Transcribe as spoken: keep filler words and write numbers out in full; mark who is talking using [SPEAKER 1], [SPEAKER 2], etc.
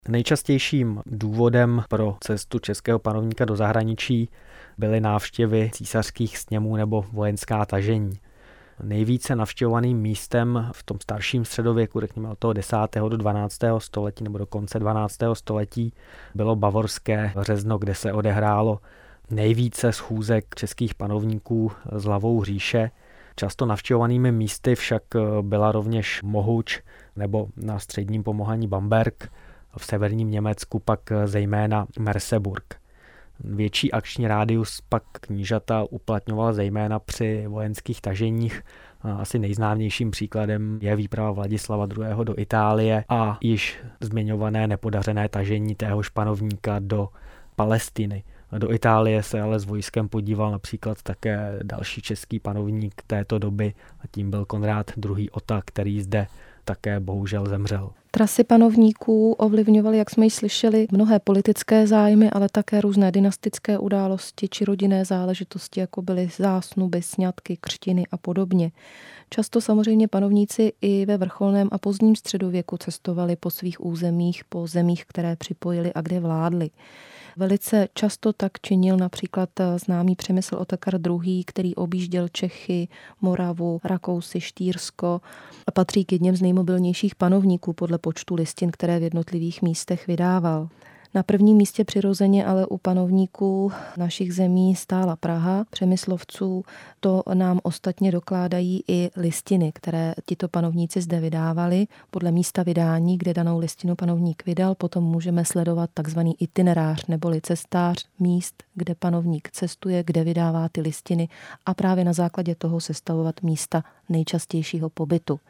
[SPEAKER 1] Nejčastějším důvodem pro cestu českého panovníka do zahraničí byly návštěvy císařských sněmů nebo vojenská tažení. Nejvíce navštěvovaným místem v tom starším středověku, řekněme od toho desátého do dvanáctého století nebo do konce dvanáctého století, bylo bavorské Řezno, kde se odehrálo nejvíce schůzek českých panovníků s hlavou říše. Často navštěvovanými místy však byla rovněž Mohuč nebo na středním Pomohaní Bamberg, v severním Německu pak zejména Merseburg. Větší akční rádius pak knížata uplatňovala zejména při vojenských taženích. Asi nejznámějším příkladem je výprava Vladislava druhého. do Itálie a již zmiňované nepodařené tažení téhož panovníka do Palestiny. Do Itálie se ale s vojskem podíval například také další český panovník této doby a tím byl Konrád druhý. Ota, který zde také bohužel zemřel.
[SPEAKER 2] Trasy panovníků ovlivňovaly, jak jsme již slyšeli, mnohé politické zájmy, ale také různé dynastické události či rodinné záležitosti, jako byly zásnuby, sňatky, křtiny a podobně. Často samozřejmě panovníci i ve vrcholném a pozdním středověku cestovali po svých územích, po zemích, které připojili a kde vládli. Velice často tak činil například známý Přemysl Otakar druhý., který objížděl Čechy, Moravu, Rakousy, Štýrsko a patří k jedním z nejmobilnějších panovníků podle počtu listin, které v jednotlivých místech vydával. Na prvním místě přirozeně ale u panovníků našich zemí stála Praha, Přemyslovců. To nám ostatně dokládají i listiny, které tito panovníci zde vydávali. Podle místa vydání, kde danou listinu panovník vydal, potom můžeme sledovat takzvaný itinerář neboli cestář míst, kde panovník cestuje, kde vydává ty listiny a právě na základě toho sestavovat místa nejčastějšího pobytu.